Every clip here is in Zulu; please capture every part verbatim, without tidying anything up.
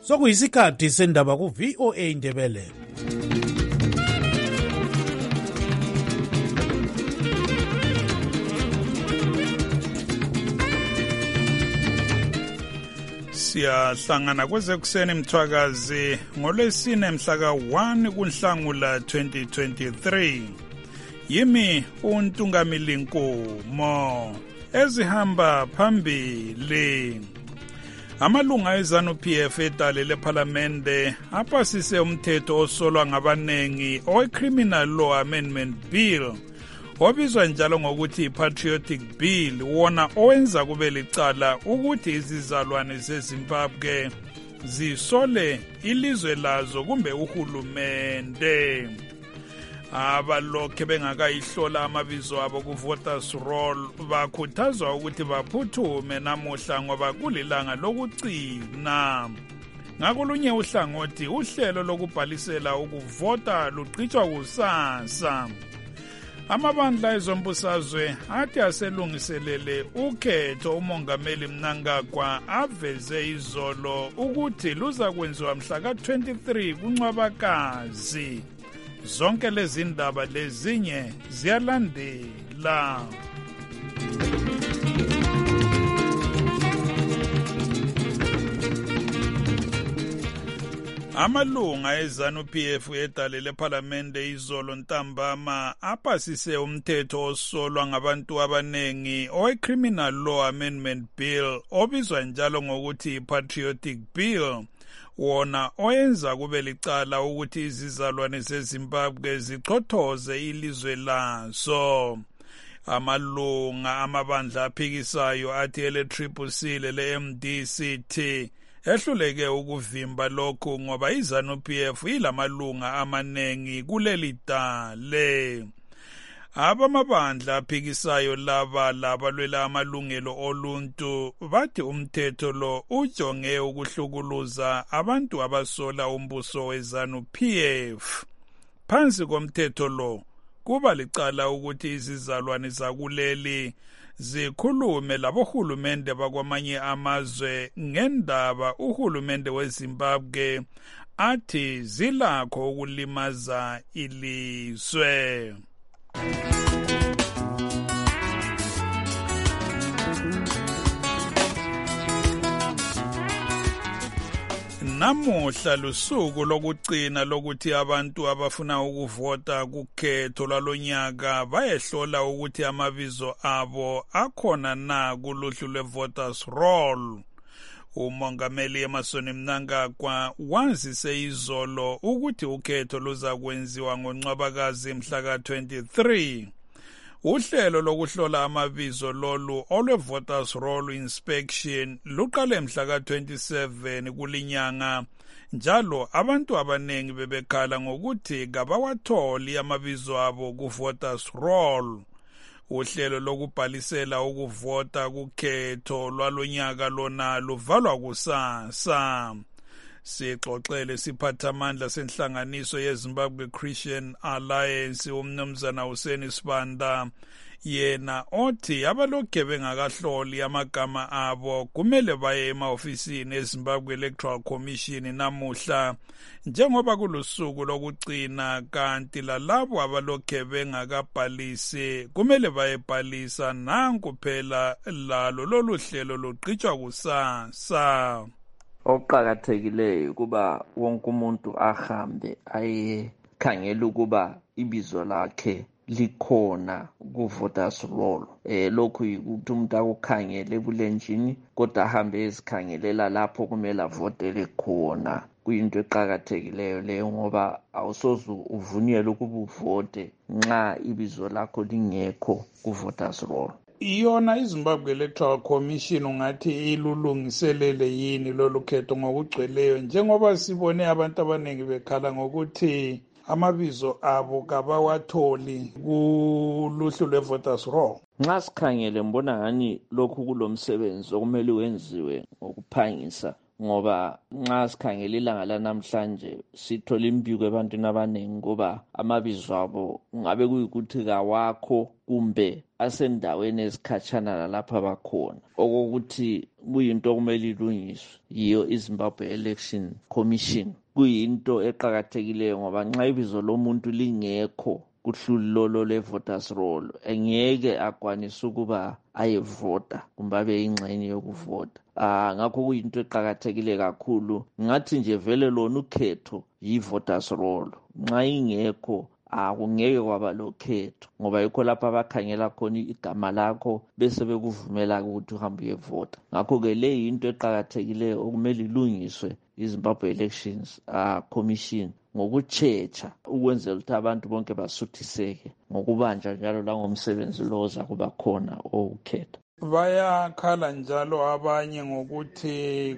Sokuyisikhathi sendaba ku V O A Ndebele. Siyahlangana kwezekuseni mthwakazi ngolwesine mhla ka one kuNhlangula twenty twenty-three. Yimi uNtungamili Nkomo ezihamba phambili. Amalunga eZANU-P F edale lePhalamende apasise umthetho osolwa ngabanengi owe-Criminal Law Amendment Bill obizwa njalo ngokuthi i-Patriotic Bill, wona owenza kube licala ukuthi izizalwane zeZimbabwe zisole ilizwe lazo kumbe uhulumende. Abalokhe bengakayihlola amabizo abo ku-voters roll bakhuthazwa ukuthi baphuthume namuhla ngoba kulilanga lokugcina. Ngakolunye uhlangothi uhlelo lokubhalisela ukuvota luqhitshwa kusasa. Amabandla ezombusazwe athi aselungiselele ukhetho umongameli Mnangagwa aveze izolo ukuthi luza kwenziwa mhla ka twenty-three kuNcwabakazi. Zonke lezi ndaba lezinye ziyalandela. Amalunga eZANU-P F edale lePhalamende izolo ntambama apasise umthetho osolwa ngabantu abanengi owe-Criminal Law Amendment Bill obizwa njalo ngokuthi i-Patriotic Bill, wona oyenza kube licala ukuthi izizalwane zeZimbabwe zichothoze ilizwe lazo. Amalunga amabandla aphikisayo athi ele-Triple C lele-M D C T ehluleke ukuvimba lokhu ngoba iZANU-P F ilamalunga amanengi kuleli dale. Abamabandla aphikisayo laba labalwela amalungelo oluntu bathi umthetho lo ujonge ukuhlukuluza abantu abasola umbuso weZANU-P F. Phansi komthetho lo kuba licala ukuthi izizalwane zakuleli zikhulume labohulumende bakwamanye amazwe ngendaba uhulumende weZimbabwe athi zilakho ukulimaza ilizwe. Namuhla lusuku lokugcina lokuthi abantu abafuna ukuvota kukhetho lwalonyaka bayehlola ukuthi amabizo abo akhona na kuluhlu lwe-voters roll. Umongameli Emmerson Mnangagwa wazise izolo ukuthi ukhetho luza kwenziwa ngoNcwabakazi mhla ka twenty-three. Uhlelo lokuhlola amabizo lolu olwe-voters roll inspection luqale mhla ka twenty-seven kulinyanga, njalo abantu abanengi bebekhala ngokuthi kabawatholi amabizo abo ku-voters roll. Uhlelo lokubhalisela ukuvota kukhetho lwalonyaka lona luvalwa kusasa. Sixoxele siphathamandla senhlanganiso yeZimbabwe Christian Alliance uMnumzana Hussein Sibanda, yena othi abalokhe bengakahloli amagama abo kumele baye ema-ofisini eZimbabwe Electoral Commission namuhla njengoba kulusuku lokugcina, kanti lalabo abalokhe bengakabhalisi kumele bayebhalisa nanku phela lalo lolu hlelo luqhitshwa kusasa. Okuqakathekileyo kuba wonke umuntu ahambe ayekhangela ukuba ibizo lakhe likhona ku-voters roll. Eh lokhu ukuthi umuntu akukhangele bulenjini kodwa ahambe ezikhangelela lapho kumele avotele khona. Kuyinto eqakathekileyo leyo ngoba awusoze uvunyelwe ukuba uvote nxa ibizo lakho lingekho ku-voters roll. Iyona iZimbabwe Electoral Commission ungathi ilulungiselele yini lolu khetho ngokugcweleyo, njengoba sibone abantu abanengi bekhala ngokuthi amabizo abo kabawatholi kuluhlu lwe-voters roll. Nxa sikhangele mbona ngani lokhu kulomsebenzi okumele wenziwe ngokuphangisa ngoba nxa sikhangela ilanga lanamhlanje sithola imbiko ebantwini abaningi kuba amabizo abo ngabe kuyikuthi kawakho kumbe asendaweni ezikhatshana lalapha bakhona, okokuthi kuyinto okumele ilungiswe yiyo iZimbabwe Election Commission. Kuyinto eqakathekileyo ngoba nxa ibizo lomuntu lingekho kuhlulolo le-voters roll engeke akwanise ukuba ayevota kumbe abe yingxenye yokuvota. Ah, ngakho kuyinto eqakathekile kakhulu. Ngathi nje vele lona ukhetho yi-voters roll. Nxa ingekho akungeke kwaba lokhetho ngoba yikho lapha abakhangela khona igama lakho bese bekuvumela ukuthi uhambe uyevota. Ngakho-ke le yinto eqakathekileyo okumele ilungiswe iZimbabwe Elections uh, Commission ngokutshetsha ukwenzela ukuthi abantu bonke basuthiseke ngokubanja njalo langomsebenzi lo oza kuba khona owukhetha. Bayakhala njalo abanye ngokuthi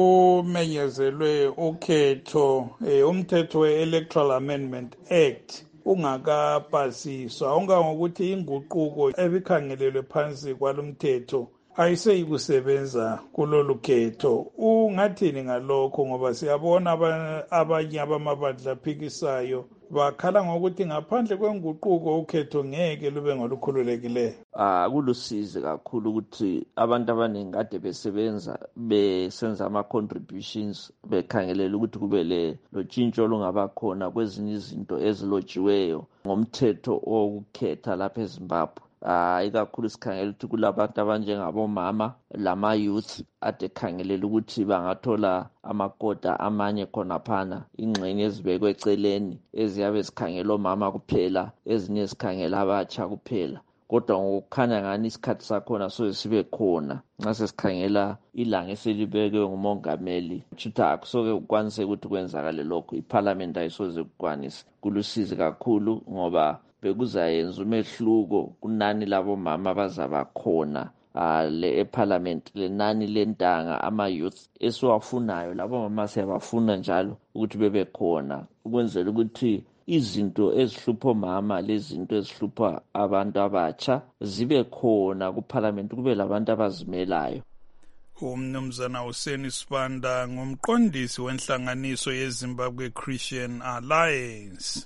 kumenyezelwe ukhetho eh, umthetho we-Electoral Amendment Act ungakapasiswa, ongangokuthi inguquko ebikhangelelwe phansi kwalomthetho ayiseyi kusebenza kulolu khetho. Ungathini ngalokho ngoba siyabona abanye abamabandla aphikisayo bakhala ngokuthi ngaphandle kwenguquko ukhetho ngeke lube ngolukhululekileyo. Ah, kulusizi kakhulu ukuthi abantu abaningi kade besebenza besenza ama-contributions bekhangelela ukuthi kube le lotshintsho olungaba khona kwezinye izinto ezilotshiweyo ngomthetho wokukhetha lapha eZimbabwe. Ah, ikakhulu sikhangela ukuthi kulabantu abanjengabomama lama-youth ade khangelela ukuthi bangathola amakota amanye khonaphana, ingxenye ezibekwe eceleni eziyabe sikhangela omama kuphela, ezinye sikhangela abatsha kuphela. Kodwa ngokukhanya ngani isikhathi sakhona soze sibe khona nxa sesikhangela ilanga eselibekwe ngumongameli ukuthi akusoke kukwanise ukuthi kwenzakale lokho. Iparliament ayisoze kukwanise. Kulusizi kakhulu ngoba bekuzayenza umehluko kunani labomama abazaba khona uh, le eParliament, lenani lentanga ama-youth esiwafunayo labo mama siyabafuna njalo ukuthi bebe khona ukwenzela ukuthi izinto ezihlupha omama lezinto ezihlupha abantu abatsha zibe khona kuParliament, kube labantu abazimelayo. Umnumzana Hussein Sibanda ngumqondisi wenhlanganiso yeZimbabwe Christian Alliance.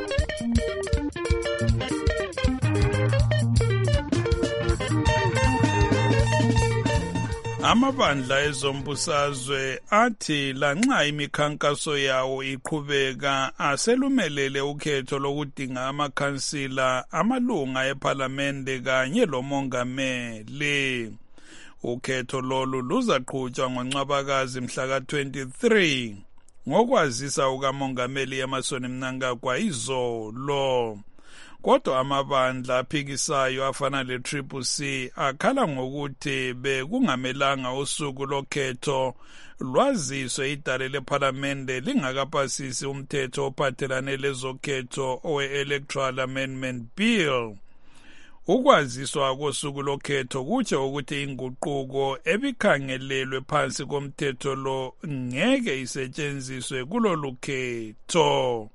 Amabandla ezombusazwe athi lanxa imikhankaso yawo iqhubeka aselumelele ukhetho lokudinga amakhansila, amalunga eParlamente kanye lomongameli. Ukhetho lolu luzaqhutshwa ngoNcwabakazi mhla ka twenty-three ngokwazisa ukamongameli Emmerson Mnangagwa izolo. Kodwa amabandla aphikisayo afana le-Triple C akhala ngokuthi bekungamelanga usuku lokhetho lwaziswe idale leParlamente lingakapasisi umthetho ophathelane lezokhetho owe-Electoral Amendment Bill. Ukwaziswa kosuku lokhetho kutsho ukuthi inguquko ebikhangelelwe phansi komthetho lo ngeke isetshenziswe kulolu khetho.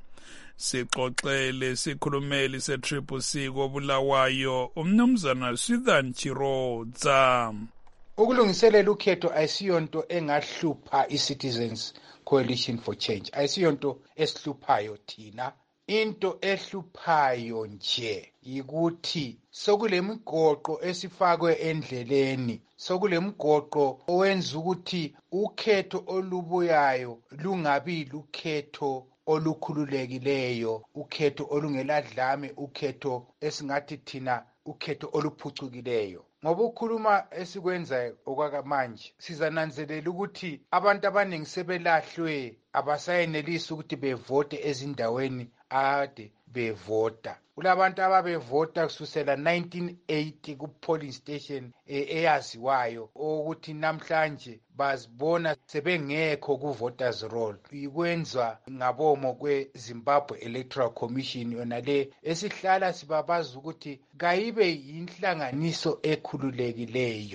Sixoxele sikhulumeli se-Triple C koBulawayo umnumzana Swithan Chirodza. Ukulungiselela ukhetho ayisiyonto engahlupha i-Citizens Coalition for Change, ayisiyonto esihluphayo thina. Into ehluphayo nje yikuthi sokulemigoqo esifakwe endleleni, sokulemigoqo owenza ukuthi ukhetho olubuyayo lungabi lukhetho olukhululekileyo, ukhetho olungeladlame, ukhetho esingathi thina ukhetho oluphucukileyo. Ngoba ukhuluma esikwenzayo okwakamanje sizananzelela ukuthi abantu abaningi sebelahlwe, abasayenelisi ukuthi bevote ezindaweni ade bevota. Kulabantu ababevota kusukela nineteen eighty ku-polling station eyaziwayo ukuthi namhlanje bazibona sebengekho ku-voters roll. Ikwenza ngabomo kwe-Zimbabwe Electoral Commission yona le esihlala sibabaza ukuthi kayibe yinhlanganiso ekhululekileyo.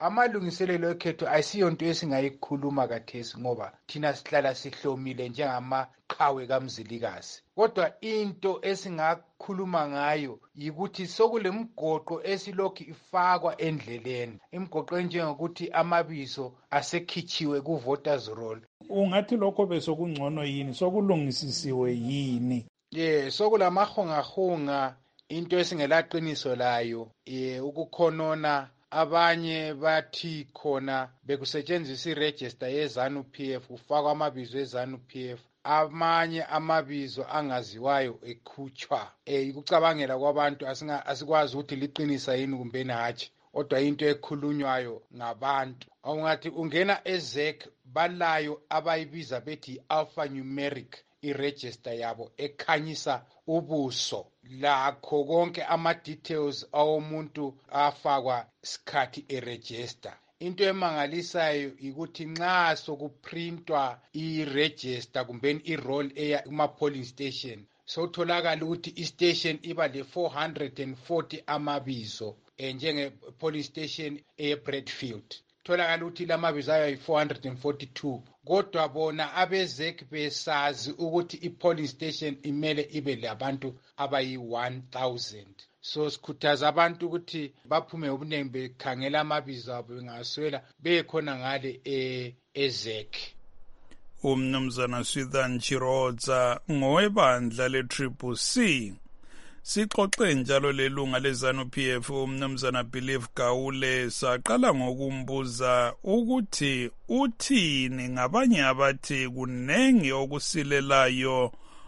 amalungiselelo ekhetho ayisiyonto esingayikhuluma kathesi ngoba thina sihlala sihlomile njengamaqhawe kamzilikazi. Kodwa into esingakhuluma ngayo yikuthi sokulemgoqo esilokhu ifakwa endleleni. Imgoqo enjengokuthi amabizo asekhitshiwe ku voters roll. Ungathi lokho besokungcono yini, sokulungisisiwe yini? Yeah, sokulamahongahonga, into esingelaqiniso layo, eh ukukhonona. Abanye bathi khona bekusetshenziswa iregister yeZANU P F, ufakwa amabizo eZANU P F, amanye amabizo angaziwayo ekhutshwa. Eh ikucabangela kwabantu asikwazi ukuthi liqinisa yini kumbe hatshi, kodwa into ekhulunywayo ngabantu. Awungathi ungena eZ E C balayo abayibiza bethi alphanumeric iregister yabo ekhanyisa ubuso lakho konke ama details awomuntu afakwa sikhathi eregister. Into emangalisayo ukuthi nxa sokuprintwa iregister kumbe iroll eya kuma polling station, sotholakala ukuthi istation iba le four hundred forty amabizo njenge polling station e Bradfield. Tholakala ukuthi lamabizo ayo four hundred forty-two, kodwa bona abeZ E C besazi ukuthi i-polling station imele ibe labantu abayi one thousand. So sikhuthaza abantu ukuthi baphume ubunengi bekhangela amabizo abo bengaswela bekhona ngale eZ E C. Umnumzana Swithan Chirodza ngowebandla le-Triple C. Sixoxe njalo lelunga leZANU P F umnumzana Believe Gawule saqala ngokumbuza ukuthi uthini ngabanye abathi kunengi okusilelayo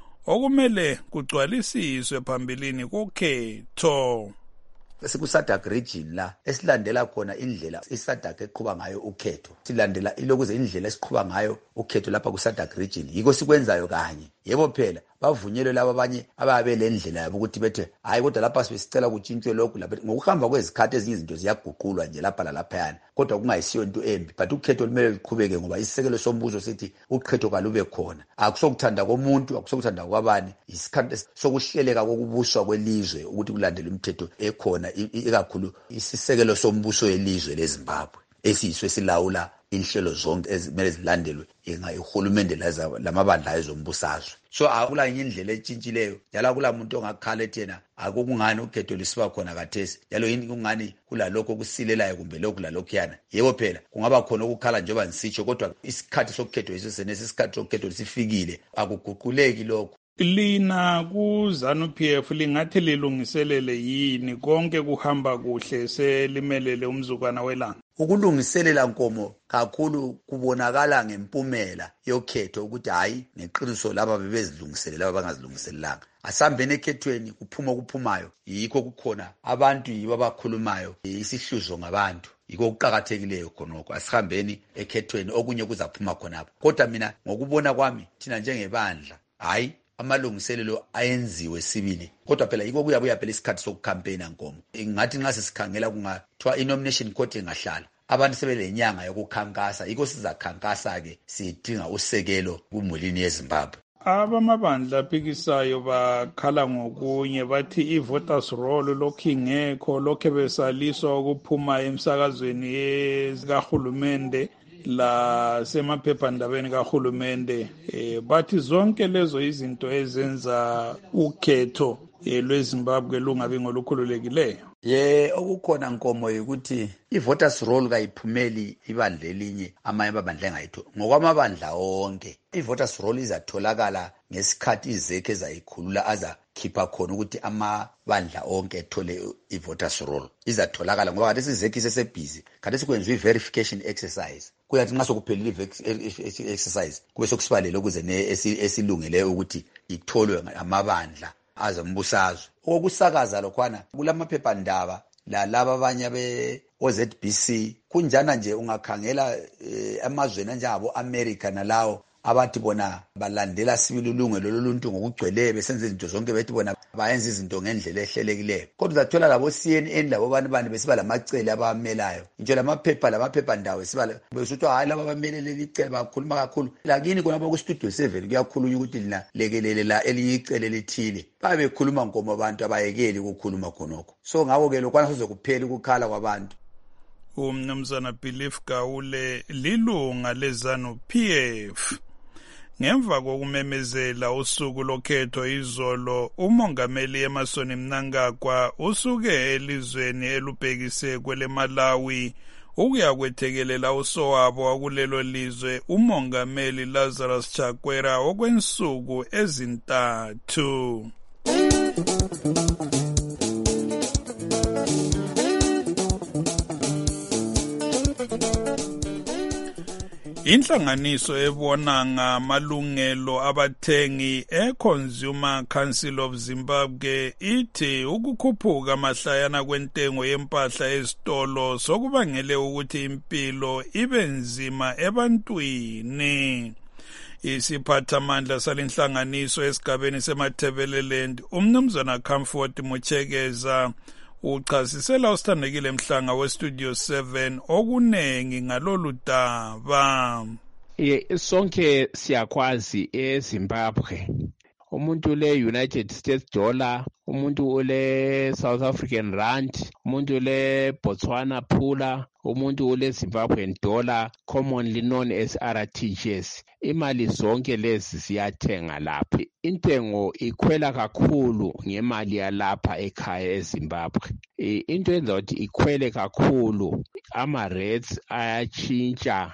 okumele kugcwalisiswe phambilini kokhetho. Sikusadak region la esilandela khona indlela iSadak eqhuba ngayo ukhetho, silandela ilokuze indlela esiqhuba ngayo ukhetho lapha kuSadak region, yiko sikwenzayo kanye. Yebo phela bavunyelwe laba abanye ababe le ndlela yabo ukuthi bethe hayi kodwa lapha sibesicela kuntshintshwe lokhu lapha. Ngokuhamba kwezikhathi ezinye izinto ziyaguqulwa nje lapha lalaphayana, kodwa kungayisiyo into embi, but ukhetho lumele liqhubeke ngoba isisekelo sombuso sithi ukhetho kalube khona. Akusokuthanda komuntu, akusokuthanda kwabani, isikhathi sokuhleleka kokubuswa kwelizwe ukuthi kulandele imithetho ekhona, ikakhulu isisekelo sombuso elizwe leZimbabwe esiyiswe silawula inhlelo zonke ezimele zilandelwe ingahulumende lamabandla ezombusazwe. So akula indlela etshintshileyo, njalo akula umuntu ongakhala ethi yena akukungani ukhetho lisiba khona kathesi, njalo yini kungani kulalokho okusilelayo kumbe lokhu lalokhuyana. Yebo phela kungaba khona ukukhala njengoba nisitsho, kodwa isikhathi sokhetho yisesenesi, isikhathi sokhetho sifikile, akuguquleki lokho. Lina kuZANU P F lingathi lilungiselele yini konke kuhamba kuhle selimelele umzukwana welanga? Ukulungiselela nkomo kakhulu kubonakala ngempumela yokhetho ukuthi hayi neqiniso laba bebezilungiselela abangazilungiselanga. Asambene ekhethweni kuphuma okuphumayo, yikho kukhona abantu yibo abakhulumayo isihluzo ngabantu. Yiko kuqhakathekileyo khonoko, asihambeni ekhethweni okunye kuzaphuma khonapho. Kodwa mina ngokubona kwami thina njengebandla hayi amalungiselelo ayenziwe sibili, kodwa phela yiko kuyabuya phela isikhathi sokucampaigna nkomo. Ngathi nxa sesikhangela kungathiwa i-nomination court engahlala abantu sebelenyanga yokukhankasa, yiko sizakhankasa ke sidinga usekelo kumulini yeZimbabwe. Abamabandla aphikisayo bakhala ngokunye bathi i-voters roll lokhu ingekho, lokhu besaliswa ukuphuma emsakazweni yezikahulumende la semaphephandabeni kahulumende. eh, bathi zonke lezo izinto ezenza ukhetho eh, lweZimbabwe lungabi ngolukhululekileyo. Ye okukhona nkomo ukuthi i-voters roll kayiphumeli ibandla elinye amanye amabandla engayitho ngokwamabandla onke. I-voters roll izatholakala ngesikhathi izekhe ezayikhulula azakhipha khona ukuthi amabandla onke ethole i-voters roll. Izatholakala ngoba kade sizekhe isesebhizi, kade sikwenziwa i-verification exercise. Kuyathi nxa sokuphelile i-exercise kube sokusibalele ukuze esilungeleyo ukuthi itholwe amabandla azombusazwe. Okusakaza lokhwana kulamaphephandaba la laba abanye be O Z B C kunjana nje ungakhangela emazweni njengabo America nalawo abathi bona balandela sibili ulungelo loluntu ngokugcweleyo besenze izinto zonke bethi bona bayenza izinto ngendlela ehlelekileyo. Kodwa uzathola labo C N N labo bani bani besiba lamacele abamelayo, nje lamaphepha lamaphepha ndawo siba besuthwa hayi laba bamelele licele bakhuluma kakhulu. Lakini khona ku studio seven kuyakhulunywa ukuthi lina lekelele la elinye icele lithile, babe bekhuluma ngomo abantu abayekeli ukukhuluma khonokho. So ngako ke lokwana soze kuphela ukukhala kwabantu. umnumzana Belief Gawule lilunga leZANU P F. Ngemva kokumemezela usuku lokhetho izolo, umongameli Emmerson Mnangagwa usuke elizweni elubhekise kwele Malawi ukuya kwethekelela usowabo wakulelo lizwe umongameli Lazarus Chakwera okwensuku ezintathu. Inhlanganiso ebona ngamalungelo abathengi e-Consumer Council of Zimbabwe ithi ukukhuphuka amahlayana kwentengo yempahla ezitolo sokubangele ukuthi impilo ibe nzima ebantwini. Isiphathamandla salenhlanganiso esigabeni seMatabeleland umnumzana Comfort Muchekeza uchasisela usithandekile Mhlanga weStudio seven okunengi ngalolu daba. Sonke siyakwazi eZimbabwe umuntu le United States dollar, umuntu ule South African rand, umuntu le Botswana pula, umuntu ule Zimbabwean dollar, commonly known as R T G S. Imali zonke lezi ziyathenga lapha. Intengo ikhwela kakhulu ngemali yalapha ekhaya eZimbabwe. Into enza ukuthi ikhwele kakhulu, ama rates ayatshintsha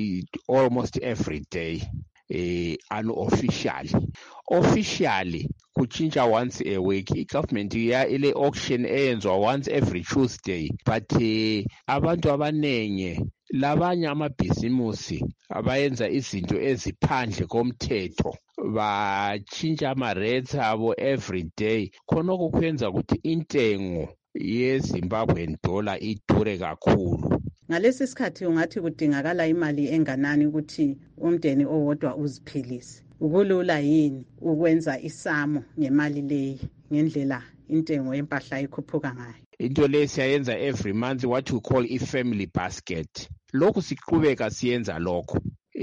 almost every day. Eh, unofficially officially kuchinja once a week. I-government ya ile auction eyenzwa once every Tuesday, but eh, abantu abanengi labanye amabhizimusi abayenza izinto eziphandle komthetho bachinja ama rates abo every day, khonoko kwenza ukuthi intengo yeZimbabwean dollar idure kakhulu. Ngalesi sikhathi ungathi kudingakala imali enganani ukuthi umndeni owodwa uziphilise? Ukulula yini ukwenza isamo ngemali leyi ngendlela intengo yempahla ikhuphuka ngayo? Into le siyayenza every month, what we call i-family basket. Lokhu siqhubeka siyenza lokho.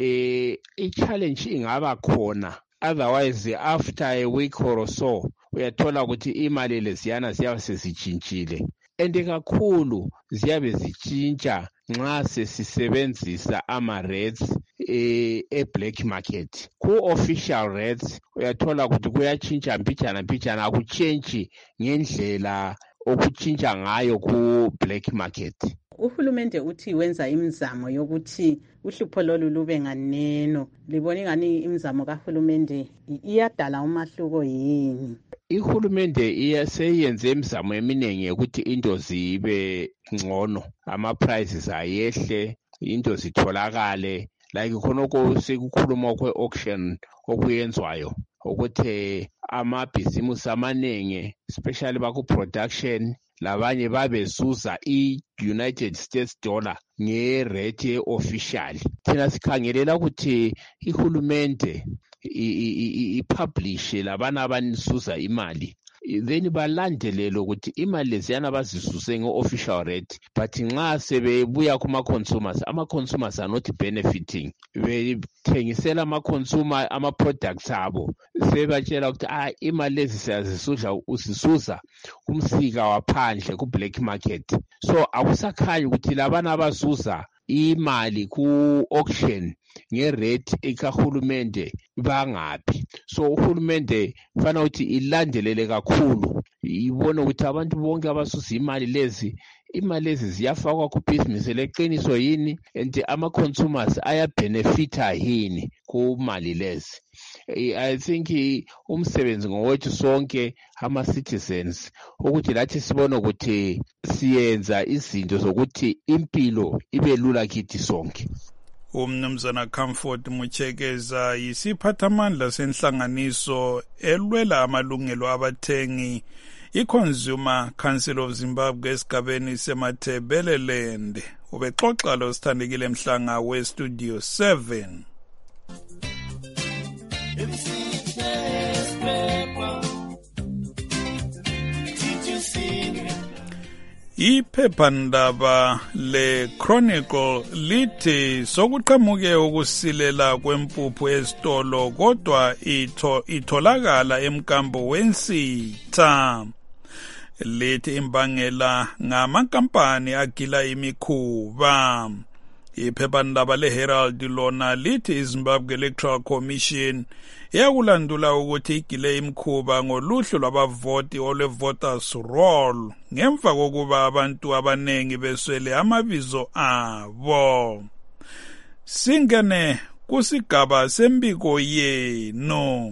Eh, i-challenge ingaba khona, otherwise after a week or so uyathola ukuthi imali leziyana ziyabe sezitshintshile, ende kakhulu ziyabe zitshintsha nxa sesisebenzisa ama rates e, e black market. Ku official rates uyathola ukuthi kuyatshintsha mpijana mpijana, akutshentshe ngendlela okutshintsha ngayo ku black market. Uhulumende uthi wenza imizamo yokuthi uhlupho lolu lube nganeno. Libona ngani imizamo kahulumende iyadala umahluko yini? Ihulumende iyaseyenze imizamo eminingi ukuthi into zibe ngcono, ama prices ayehle, into zitholakale, like khonoko sekukhuluma kwe auction okuyenzwayo ukuthi amabhizimusi amaningi especially baku production labanye babezuza i-United States dollar nge-rate official. Thina sikhangelela ukuthi ihulumende i-publish labana abanisuza imali, then balandelele ukuthi imali leziyana bazisuse nge-official rate, but nxa sebebuya kuma-consumers, ama-consumers are not benefiting. Bethengisela ama-consumer ama-products abo, sebatshela ukuthi ah, imali lezi siyazisuza usisuza kumsika waphandle ku-black market. So akusakhanyi ukuthi labana abazuza imali ku-auction nge-rate ekahulumende bangaphi. So uhulumende fana ukuthi ilandelele kakhulu, ibone ukuthi abantu bonke abasusa imali lezi, imali lezi ziyafakwa kubhizinisi leqiniso yini, and ama-consumers ayabenefita yini kumali lezi. I think umsebenzi ngowethu sonke ama-citizens ukuthi lathi sibone ukuthi siyenza izinto zokuthi impilo ibe lula kithi sonke. Umnumzana Comfort Muchekeza yisiphathamandla senhlanganiso elwela amalungelo abathengi i-Consumer Council of Zimbabwe esigabeni seMatabeleland. Ubexoxa lo Sithandekile Mhlanga weStudio seven. Iphephandaba le-Chronicle lithi sokuqhamuke ukusilela kwempuphu ezitolo kodwa itho itholakala emkambo wensitha. lithi imbangela ngamakampani agila imikhuba. Iphephandaba leHerald lona lithi iZimbabwe Electoral Commission iyakulandula ukuthi igile imikhuba ngoluhlu lwabavoti olwe-voters roll ngemva kokuba abantu abanengi beswele amabizo abo. Singene kusigaba sembiko yenu.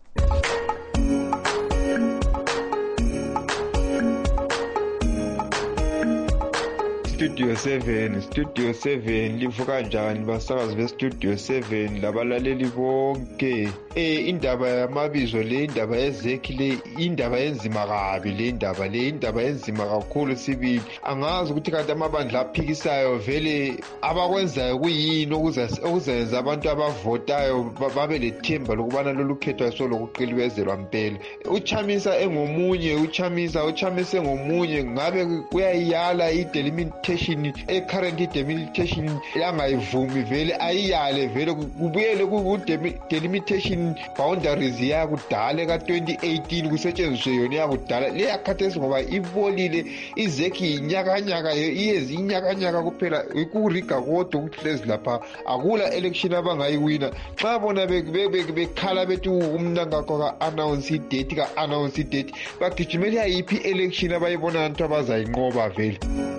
Studio seven, Studio seven, livuka njani basakazi be Studio seven labalaleli bonke. Eh indaba yamabizo le indaba yezekhi le indaba enzima kabi le indaba le indaba enzima kakhulu sibili. Angazi ukuthi kanti amabandla aphikisayo vele abakwenzayo kuyini okuzenza abantu abavotayo babe lethemba lokubana lolu khetho solo kuqiliwezelwa impela. Uchamisa engomunye, uchamisa uchamisa engomunye ngabe kuyayala idelimitation e-current delimitation yangayivumi vele ayiyale vele kubuyele ku-delimitation boundaries yakudala ka-twenty eighteen kusetshenziswe yona yakudala leyakhathesi ngoba ibolile izekhi inyakanyaka iyezi inyakanyaka kuphela ikuriga kodwa ukuthi lezi lapha akula election abangayiwina xa bona bekhala bethi umnankakho ka-announce idate ka-announce idate bagijimele yayiphi election abayibona abantu abazayinqoba vele.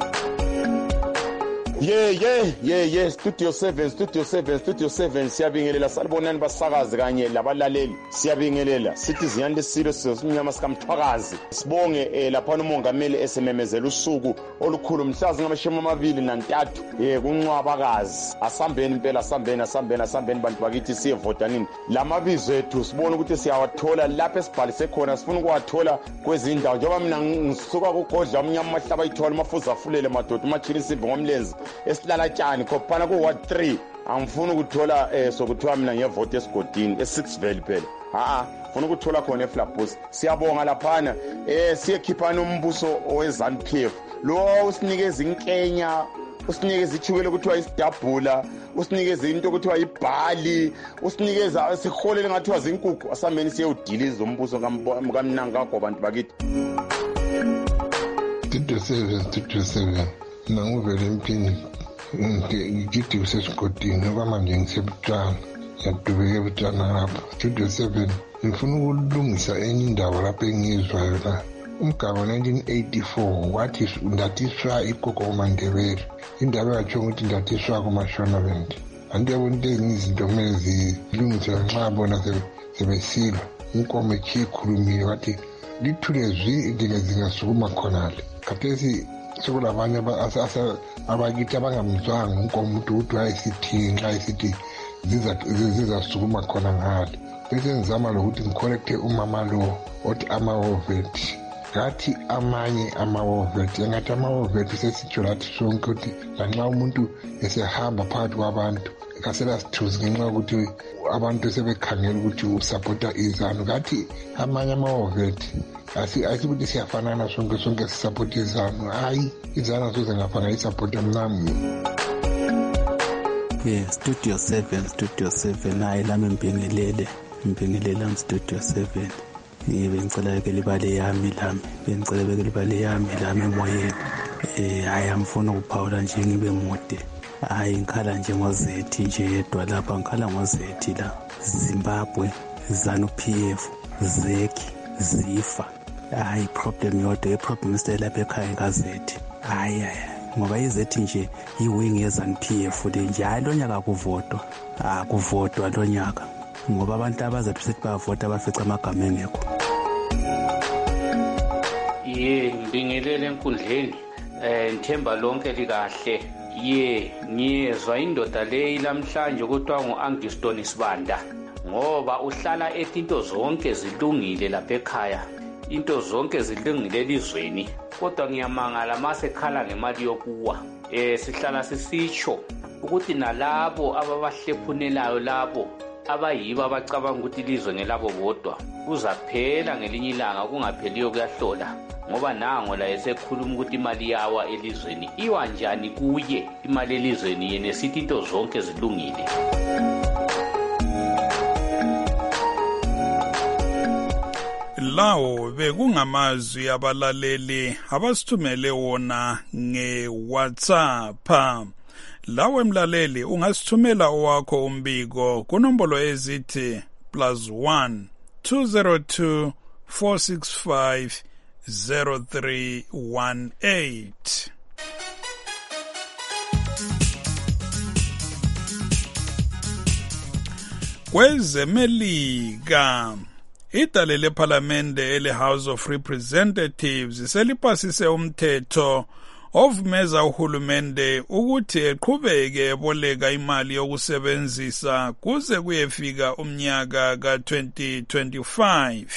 Yeah yeah yeah yeah Studio seven Studio seven Studio seven siyabingelela salibonani basakazi kanye labalaleli siyabingelela sithi ziyani lesilo sinyama sikamthwakazi sibonge eh, lapha umongameli esememezela usuku olukhulu mhlazi ngamashumi amabili nantathu eh kunqwabakazi asambeni impela asambeni asambeni asambeni bantu bakithi siyevota nini lamabizo ethu sibona ukuthi siyawathola lapha esibhalise khona sifuna ukuwathola kwezindawo njengoba mina ngisuka kugodla umnyama mahlaba ithola mafuza afulele madoda umachini simbe ngomlenzi esilala tshani khophana ku ward three angifuni ukuthola eh sokuthiwa mina ngevote esigodini e-six valley phela ha funa ukuthola khona eFlabus siyabonga laphana eh siyekhiphana umbuso oweZANU P F lo usinikeza inkenya usinikeza ichukele ukuthiwa isidabhula usinikeza into ukuthiwa ibhali usinikeza siholele ngathiwa zinkukhu asameni siyewudiliza umbuso kamnanga kakho abantu bakithi. Studio seven Studio seven nanguvele empini ngigithi usesigodini ngoba manje ngisebutshana ngiyadubeka ebutshana lapha. Studio seven ngifuna ukulungisa enye indawo lapho engizwayo la umgaba nineteen eighty-four wathi ndathiswa igogo kuMandebele indaba yatsho ukuthi ndathiswa kuMashonaland andiyabona into ezininto kumele zilungiswe nxa bona sebesilwa inkomo ekhulumiwe wathi lithule zwi indlela zingasukuma khonale khathesi sekulabanye abakithi abangamzwanga unkomo ukuthi wayesithi nxa esithi zizasukuma khona ngale bese ngizama lokuthi ngicorrecte umama lo othi amawovethi ngathi amanye amawovethi engathi amawovethi sesitsho lathi sonke ukuthi lanxa umuntu esehamba phakathi kwabantu kasela sithuzi ngenxa yokuthi abantu sebekhangela ukuthi usapota iZANU ngathi amanye amawovethi asikuthi siyafanana sonke sonke sisapota iZANU hayi iZANU asoze ngafana isapota mnami. Yeah, Studio seven Studio seven hayi lami mbingelele mbingelele am Studio seven yibe ngicela ke libale yami lami bengicela ke libale yami lami emoyeni eh hayi amfuna ukuphawula nje ngibe mude hayi ngikhala nje ngozethi nje yedwa lapha ngikhala ngozethi la Zimbabwe ZANU P F zekhi zifa hayi problem yodwa iproblem iselapha ekhaya kazethi hayi hayi ngoba izethi nje iwing yeZANU P F le njalo nyaka kuvotwa akuvotwa lo nyaka ngoba abantu abazathi sithi bavota bafica amagama engekho. Ye ngibingelele enkundleni eh ngithemba lonke likahle ye ngiyezwa indoda le lamhlanje kuthiwa nguAngiston Sibanda ngoba uhlala ethi into zonke zilungile lapha ekhaya into zonke zilungile elizweni kodwa ngiyamangala mase khala ngemali yokuwa eh sihlala sisitsho ukuthi nalabo ababahlephunelayo labo abayibo abacabanga ukuthi ilizwe ngelabo bodwa kuzaphela ngelinye ilanga kungapheliyo kuyahlola ngoba nango la esekhuluma ukuthi imali yawa elizweni iwa njani kuye imali elizweni yena sithi into zonke zilungile. lawo bekungamazwi abalaleli abasithumele wona nge-WhatsApp. Lawe mlaleli ungasithumela owakho umbiko kunombolo ezithi plus one two zero two four six five zero three one eight. Kwezemelika, idale lephalamende ele House of Representatives selipasise umthetho ovumeza uhulumende ukuthi eqhubeke eboleka imali yokusebenzisa kuze kuyefika umnyaka ka twenty twenty-five.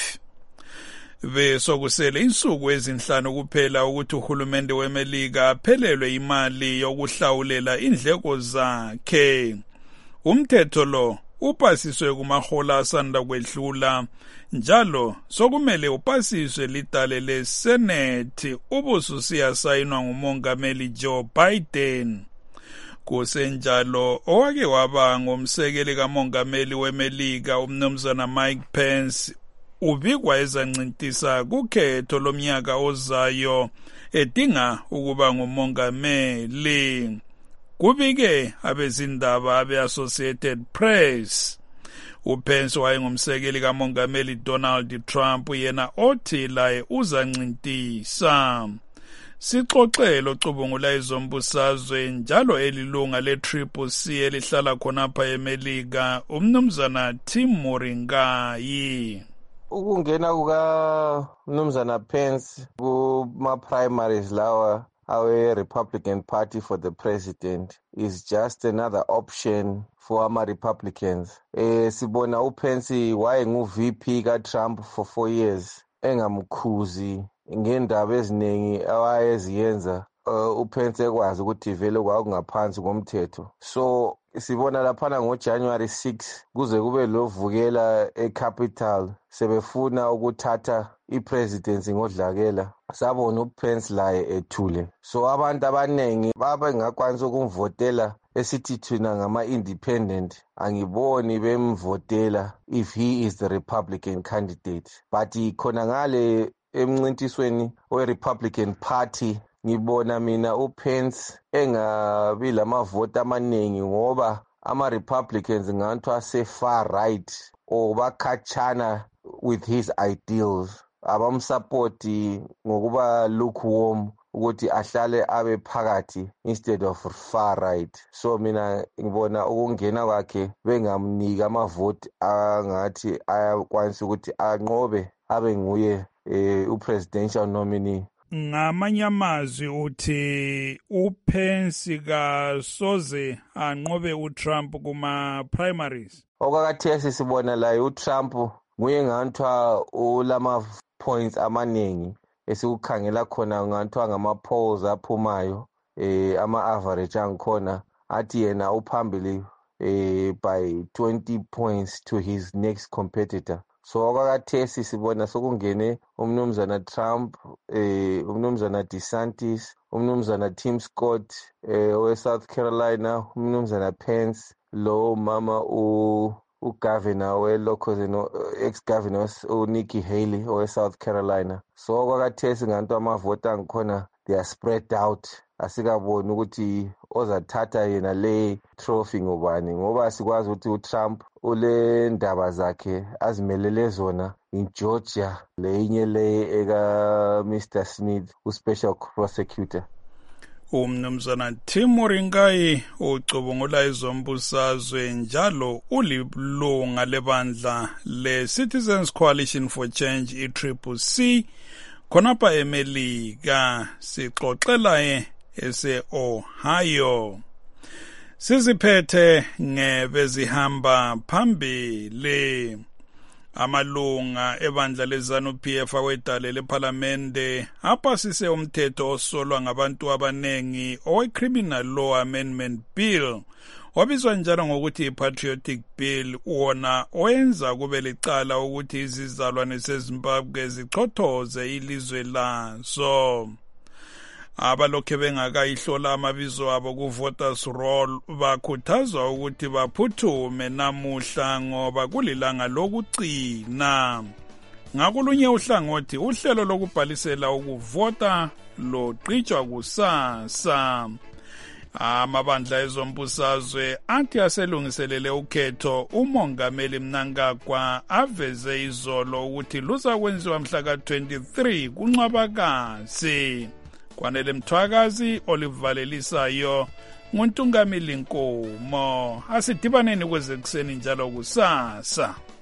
Besokusele insuku ezinhlanu kuphela ukuthi uhulumende weMelika aphelelwe imali yokuhlawulela indleko zakhe. Umthetho lo upasiswe kumahola asanda kwedlula, njalo sokumele upasiswe lidale leSenate ubususiyasayinwa ngumongameli Joe Biden. Kusenjalo owake waba ngumsekeli kamongameli weMelika umnumzana Mike Pence ubikwa ezancintisa kukhetho lomnyaka ozayo edinga ukuba ngumongameli. Kubike abezindaba abe-Associated Press. UPence wayengumsekeli kamongameli Donald Trump, yena othi laye uzancintisa. Sixoxelo cubungula izombusazwe njalo elilunga le-Triple C elihlala khonapha eMelika, umnumzana Tim Moringai. Ukungena kuka Mnumzana Pence kuma-primaries lawa awe Republican Party for the president is just another option for ama-Republicans. Eh, sibona uPence wayengu-V P ka-Trump for four years engamkhuzi ngendaba eziningi awayeziyenza. Uh, uPence ekwazi ukuthi vele kwakungaphansi komthetho. So sibona laphana ngoJanuary sixth kuze kube lovukela eCapital sebefuna ukuthatha ipresidency ngodlakela. Sabona uPence laye ethule. So abantu abanengi baba ngakwanisa ukumvotela esithi thina ngama-independent. Angiboni bemvotela if he is the Republican candidate. But khona ngale emncintisweni we-Republican Party ngibona mina uPence engabi lamavoti amaningi ngoba ama-Republicans ngathi ase-far right or bakhatshana with his ideals. Abamsupporti ngokuba lukewarm ukuthi ahlale abe phakathi instead of far right. So mina ngibona ukungena kwakhe bengamnika amavoti angathi ayakwanisa ukuthi anqobe abe nguye eh, upresidential nominee. Ngamanye amazwi uthi uPence kasoze anqobe uTrump kuma primaries. Okakathesi sibona la uTrump nguye nganthwa ulama points amaningi esikukhangela khona nganthwa ngama polls aphumayo eh ama average angikhona athi yena uphambili eh by twenty points to his next competitor. So okakathesi sibona sokungene umnumzana Trump, eh umnumzana DeSantis, umnumzana Tim Scott eh we South Carolina, umnumzana Pence, lo mama u ugovernor we local ex-governor uNikki Haley we South Carolina. So okakathesi nganto amavoti angikhona they are spread out. Asikaboni ukuthi ozathatha yena le trophy ngobani ngoba sikwazi ukuthi uTrump ule ndaba zakhe azimelele zona in Georgia leyinye le eka Mister Smith uspecial prosecutor. Umnumzana Tim Moringai ucubungula izombusazwe njalo ulilunga lebandla le-Citizens Coalition for Change i-Triple C khonapha eMelika. Sixoxela ese-Ohio. Siziphethe ngebezihamba phambili. Amalunga ebandla leZanu-P F awedale lephalamende apasise umthetho osolwa ngabantu abanengi owe-Criminal Law Amendment Bill wabizwa njalo ngokuthi i-Patriotic Bill, wona oyenza kube licala ukuthi izizalwane seZimbabwe zichothoze ilizwe lazo. Abalokhe bengakayihlola amabizo abo ku-voters roll bakhuthazwa ukuthi baphuthume namuhla ngoba kulilanga lokugcina. ngakulunye uhlangothi uhlelo lokubhalisela ukuvota loqhutshwa kusasa. Amabandla ezombusazwe athi aselungiselele ukhetho umongameli Mnangagwa aveze izolo ukuthi luzakwenziwa mhla ka twenty-three kuNcwabakazi. Kwanele Mthwakazi olivalelisayo nguNtungameli Nkomo. Asidibaneni kwezekuseni njalo kusasa.